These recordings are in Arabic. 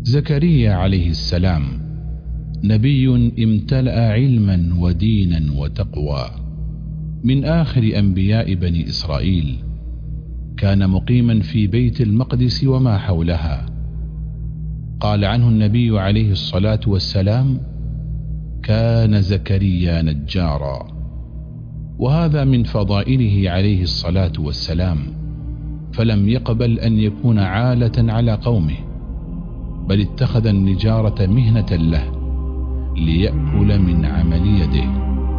زكريا عليه السلام نبي امتلأ علما ودينا وتقوى، من آخر أنبياء بني إسرائيل. كان مقيما في بيت المقدس وما حولها. قال عنه النبي عليه الصلاة والسلام: كان زكريا نجارا. وهذا من فضائله عليه الصلاة والسلام، فلم يقبل أن يكون عالة على قومه، بل اتخذ النجارة مهنة له ليأكل من عمل يده.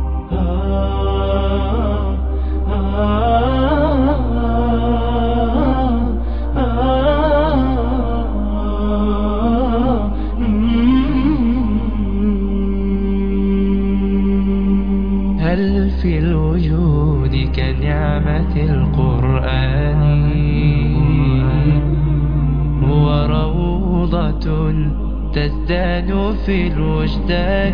هل في الوجود كنعمة القرآن هو روضة تزداد في الوجدان؟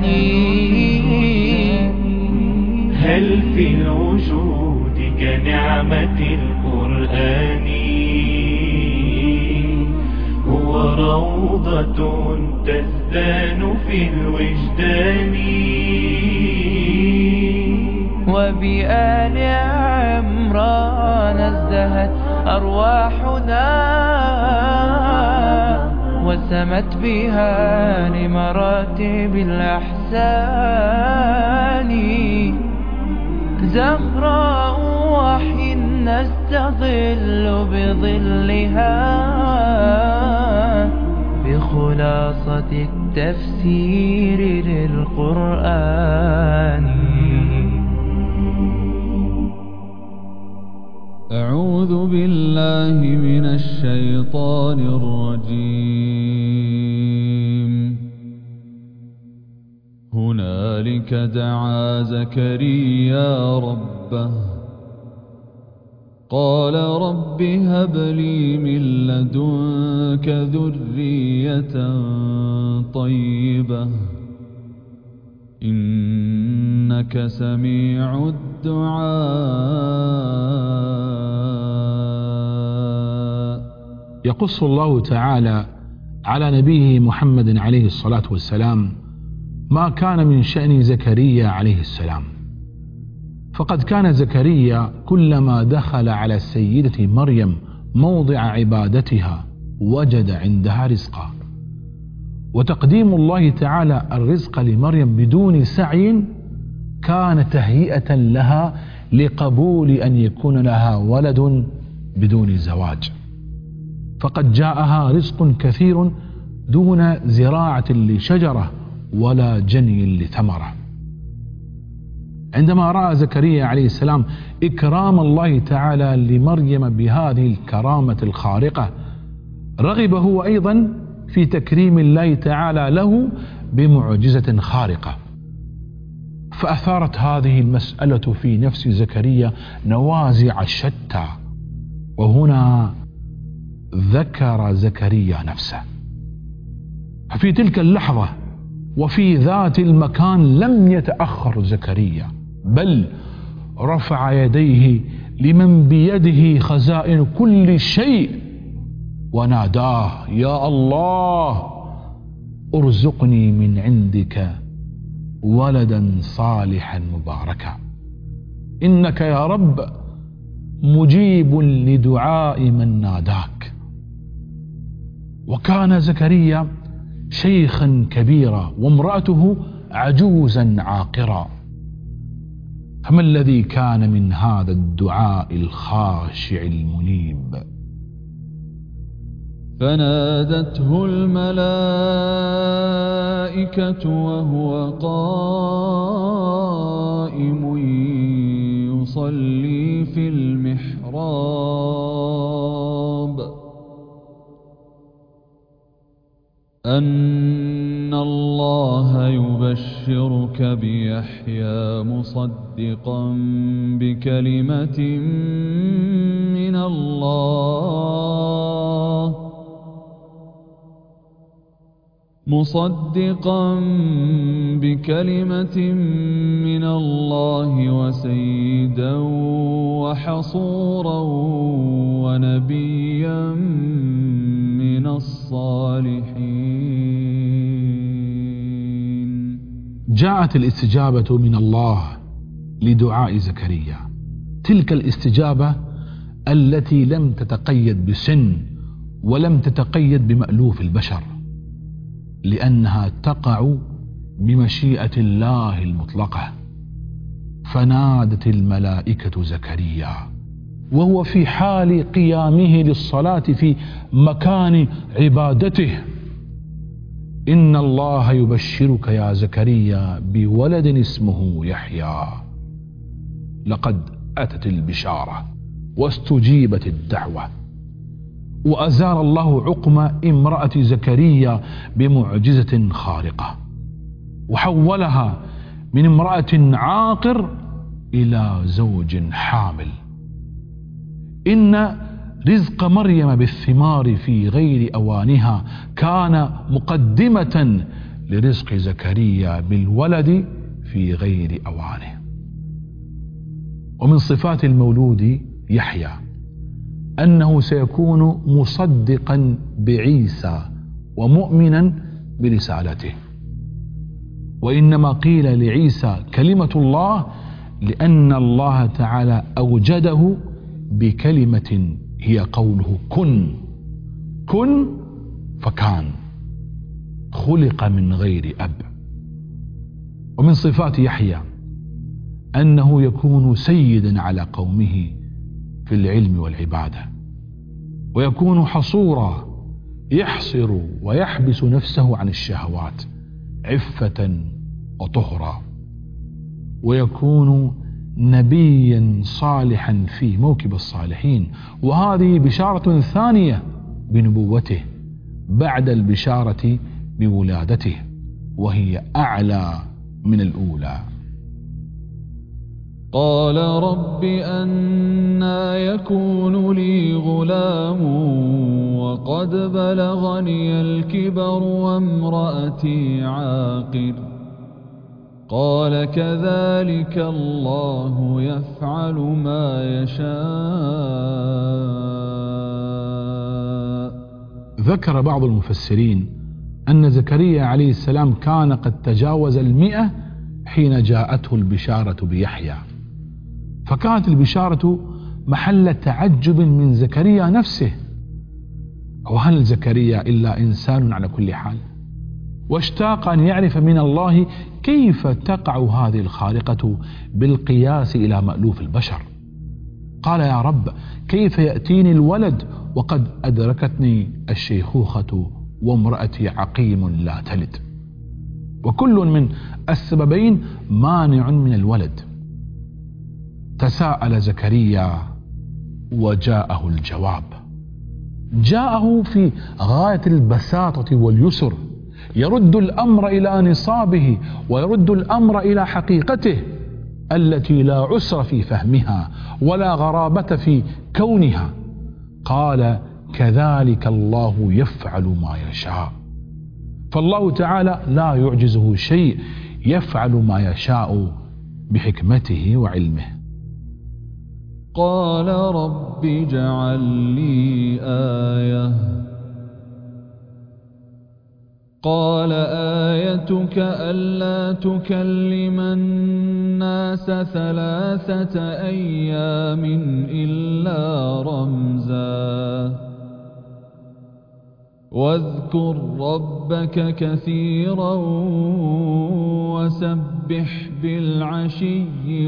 هل في الوجود كنعمة القرآن هو روضة تزداد في الوجدان؟ وبآل عمران ازدهت أرواحنا وسمت بها لمراتب الأحسان. زهراء وحي نستظل بظلها بخلاصة التفسير للقرآن. أعوذ بالله من الشيطان الرجيم. هنالك دعا زكريا ربه قال رب هب لي من لدنك ذرية طيبة إنك سميع الدعاء. يقص الله تعالى على نبيه محمد عليه الصلاة والسلام ما كان من شأن زكريا عليه السلام. فقد كان زكريا كلما دخل على السيدة مريم موضع عبادتها وجد عندها رزقا. وتقديم الله تعالى الرزق لمريم بدون سعي كان تهيئة لها لقبول أن يكون لها ولد بدون زواج. فقد جاءها رزق كثير دون زراعة لشجرة ولا جني لثمرة. عندما رأى زكريا عليه السلام إكرام الله تعالى لمريم بهذه الكرامة الخارقة، رغب هو أيضا في تكريم الله تعالى له بمعجزة خارقة. فأثارت هذه المسألة في نفس زكريا نوازع شتى. وهنا ذكر زكريا نفسه. ففي تلك اللحظة وفي ذات المكان لم يتأخر زكريا، بل رفع يديه لمن بيده خزائن كل شيء وناداه: يا الله ارزقني من عندك ولدا صالحا مباركا، إنك يا رب مجيب لدعاء من ناداك. وكان زكريا شيخا كبيرا وامرأته عجوزا عاقرا، فما الذي كان من هذا الدعاء الخاشع المنيب؟ فنادته الملائكة وهو قائم يصلي في المحراب أن الله يبشرك بيحيى مصدقا بكلمة من الله وسيدا وحصورا ونبيا من الصالحين. جاءت الاستجابة من الله لدعاء زكريا، تلك الاستجابة التي لم تتقيد بسن ولم تتقيد بمألوف البشر، لأنها تقع بمشيئة الله المطلقة. فنادت الملائكة زكريا وهو في حال قيامه للصلاة في مكان عبادته: إن الله يبشرك يا زكريا بولد اسمه يحيى. لقد أتت البشارة واستجيبت الدعوة، وأزال الله عقم امرأة زكريا بمعجزة خارقة، وحولها من امرأة عاقر إلى زوج حامل. إن رزق مريم بالثمار في غير أوانها كان مقدمة لرزق زكريا بالولد في غير أوانه. ومن صفات المولود يحيى أنه سيكون مصدقا بعيسى ومؤمنا برسالته. وإنما قيل لعيسى كلمة الله لأن الله تعالى أوجده بكلمة هي قوله كن. كن فكان، خلق من غير أب. ومن صفات يحيى أنه يكون سيدا على قومه في العلم والعبادة، ويكون حصورا يحصر ويحبس نفسه عن الشهوات عفة وطهرا، ويكون نبيا صالحا في موكب الصالحين. وهذه بشارة ثانية بنبوته بعد البشارة بولادته، وهي أعلى من الأولى. قال رب أنى يكون لي غلام وقد بلغني الكبر وامرأتي عاقر. قال كذلك الله يفعل ما يشاء. ذكر بعض المفسرين أن زكريا عليه السلام كان قد تجاوز 100 حين جاءته البشارة بيحيى، فكانت البشارة محل تعجب من زكريا نفسه. وهل زكريا إلا إنسان على كل حال؟ واشتاق أن يعرف من الله كيف تقع هذه الخارقة بالقياس إلى مألوف البشر. قال يا رب كيف يأتيني الولد وقد أدركتني الشيخوخة وامرأتي عقيم لا تلد؟ وكل من السببين مانع من الولد. تساءل زكريا وجاءه الجواب، جاءه في غاية البساطة واليسر، يرد الأمر إلى نصابه ويرد الأمر إلى حقيقته التي لا عسر في فهمها ولا غرابة في كونها. قال كذلك الله يفعل ما يشاء. فالله تعالى لا يعجزه شيء، يفعل ما يشاء بحكمته وعلمه. قال رب اجعل لي آية. قال آيتك ألا تكلم الناس 3 أيام إلا رمزا واذكر ربك كثيرا وسبح بالعشي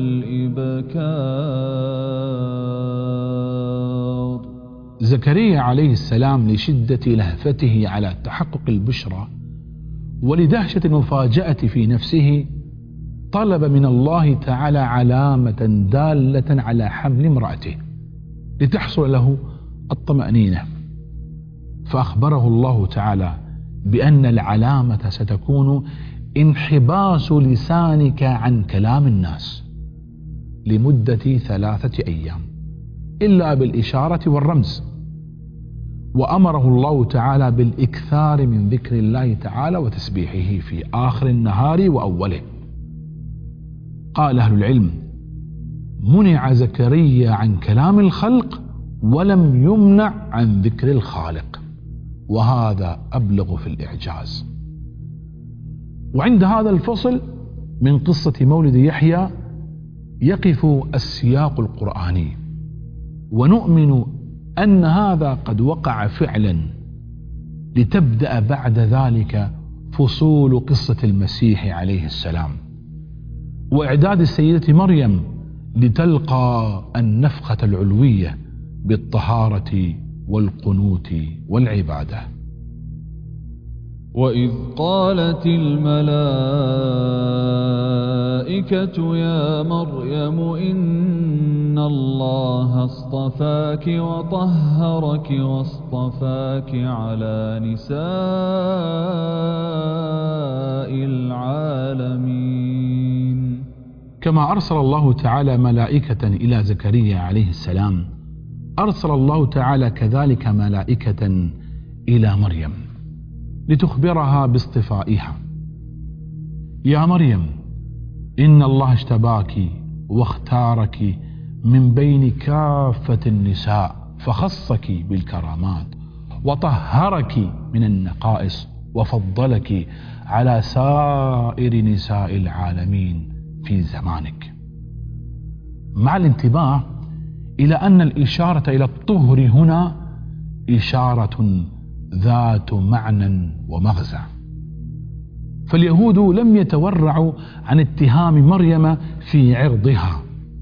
والإبكار. زكريا عليه السلام لشدة لهفته على تحقق البشرى ولدهشة المفاجأة في نفسه طلب من الله تعالى علامة دالة على حمل امرأته لتحصل له الطمأنينة، فأخبره الله تعالى بأن العلامة ستكون انحباس لسانك عن كلام الناس لمدة 3 أيام إلا بالإشارة والرمز. وأمره الله تعالى بالإكثار من ذكر الله تعالى وتسبيحه في آخر النهار وأوله. قال أهل العلم منع زكريا عن كلام الخلق ولم يمنع عن ذكر الخالق، وهذا أبلغ في الإعجاز. وعند هذا الفصل من قصة مولد يحيى يقف السياق القرآني، ونؤمن أن هذا قد وقع فعلا، لتبدأ بعد ذلك فصول قصة المسيح عليه السلام وإعداد السيدة مريم لتلقى النفخة العلوية بالطهارة والقنوت والعبادة. وإذ قالت الملائكة يا مريم إن الله اصطفاك وطهرك واصطفاك على نساء العالمين. كما أرسل الله تعالى ملائكة إلى زكريا عليه السلام، أرسل الله تعالى كذلك ملائكة إلى مريم لتخبرها باصطفائها. يا مريم إن الله اجتباك واختارك من بين كافة النساء، فخصك بالكرامات وطهرك من النقائص وفضلك على سائر نساء العالمين في زمانك. مع الانتباه إلى أن الإشارة إلى الطهر هنا إشارة ذات معنى ومغزى، فاليهود لم يتورعوا عن اتهام مريم في عرضها،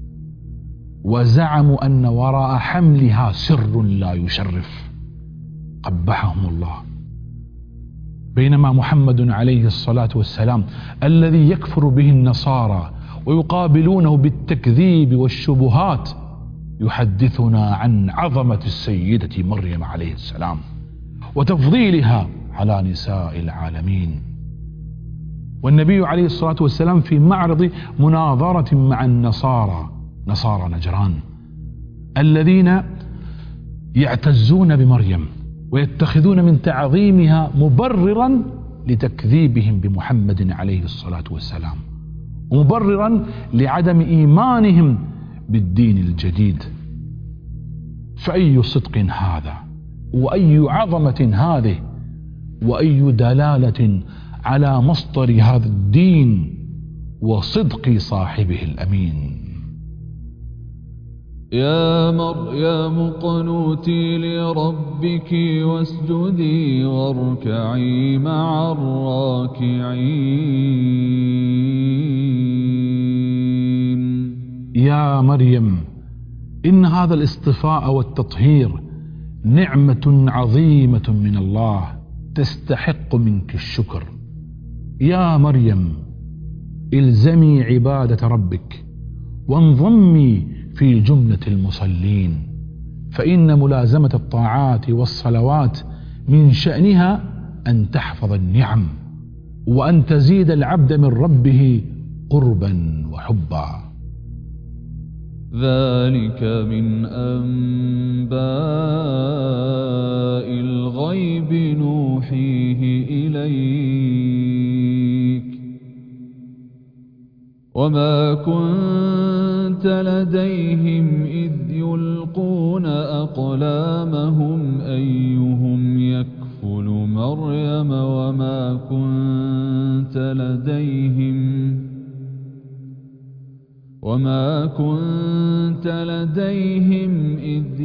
وزعموا أن وراء حملها سر لا يشرف، قبحهم الله. بينما محمد عليه الصلاة والسلام الذي يكفر به النصارى ويقابلونه بالتكذيب والشبهات يحدثنا عن عظمة السيدة مريم عليه السلام وتفضيلها على نساء العالمين. والنبي عليه الصلاة والسلام في معرض مناظرة مع نصارى نجران الذين يعتزون بمريم ويتخذون من تعظيمها مبررا لتكذيبهم بمحمد عليه الصلاة والسلام، ومبررا لعدم إيمانهم بالدين الجديد. فأي صدق هذا، وأي عظمة هذه، وأي دلالة على مصدر هذا الدين وصدق صاحبه الأمين. يا مريم اقنتي لربك واسجدي واركعي مع الراكعين. يا مريم إن هذا الاصطفاء والتطهير نعمة عظيمة من الله تستحق منك الشكر. يا مريم الزمي عبادة ربك وانضمي في جملة المصلين، فإن ملازمة الطاعات والصلوات من شأنها أن تحفظ النعم وأن تزيد العبد من ربه قربا وحبا. ذلك من أنباء الغيب نوحيه إليك وما كنت لديهم إذ يلقون أقلامهم أيهم يكفل مريم وما كنت لديهم إذ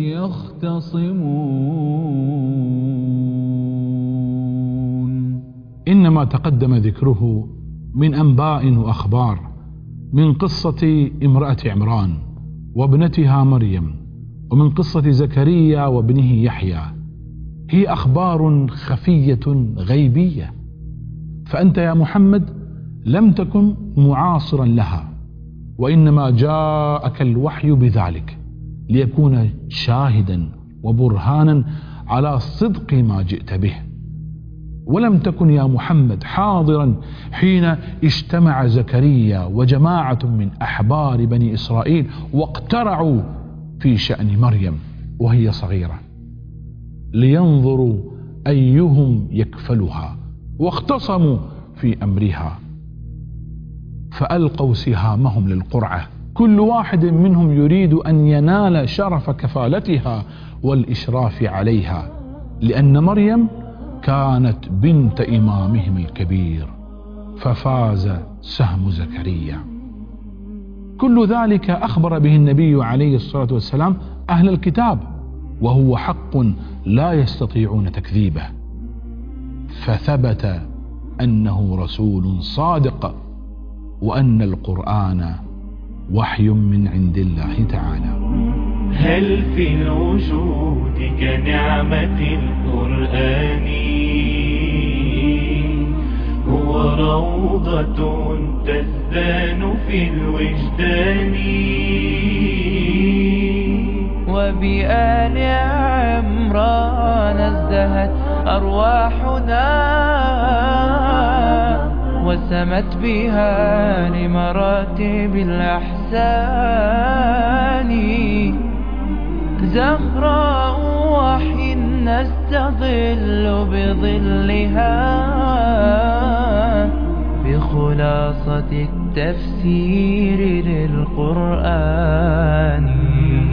يختصمون. إنما تقدم ذكره من أنباء وأخبار من قصة امرأة عمران وابنتها مريم، ومن قصة زكريا وابنه يحيى، هي أخبار خفية غيبية، فأنت يا محمد لم تكن معاصرا لها، وإنما جاءك الوحي بذلك ليكون شاهدا وبرهانا على صدق ما جئت به. ولم تكن يا محمد حاضرا حين اجتمع زكريا وجماعة من أحبار بني إسرائيل واقترعوا في شأن مريم وهي صغيرة لينظروا أيهم يكفلها، واختصموا في أمرها فألقوا سهامهم للقرعة، كل واحد منهم يريد أن ينال شرف كفالتها والإشراف عليها، لأن مريم كانت بنت إمامهم الكبير، ففاز سهم زكريا. كل ذلك أخبر به النبي عليه الصلاة والسلام أهل الكتاب، وهو حق لا يستطيعون تكذيبه، فثبت أنه رسول صادق، وأن القرآن وحي من عند الله تعالى. هل في الوجود كنعمة القرآن؟ هو روضة تزدان في الوجدان. وبآل عمران ازدهت أرواحنا، وسمت بها لمراتب الأحسان. زهراء وحي نستظل بظلها، بخلاصة التفسير للقرآن.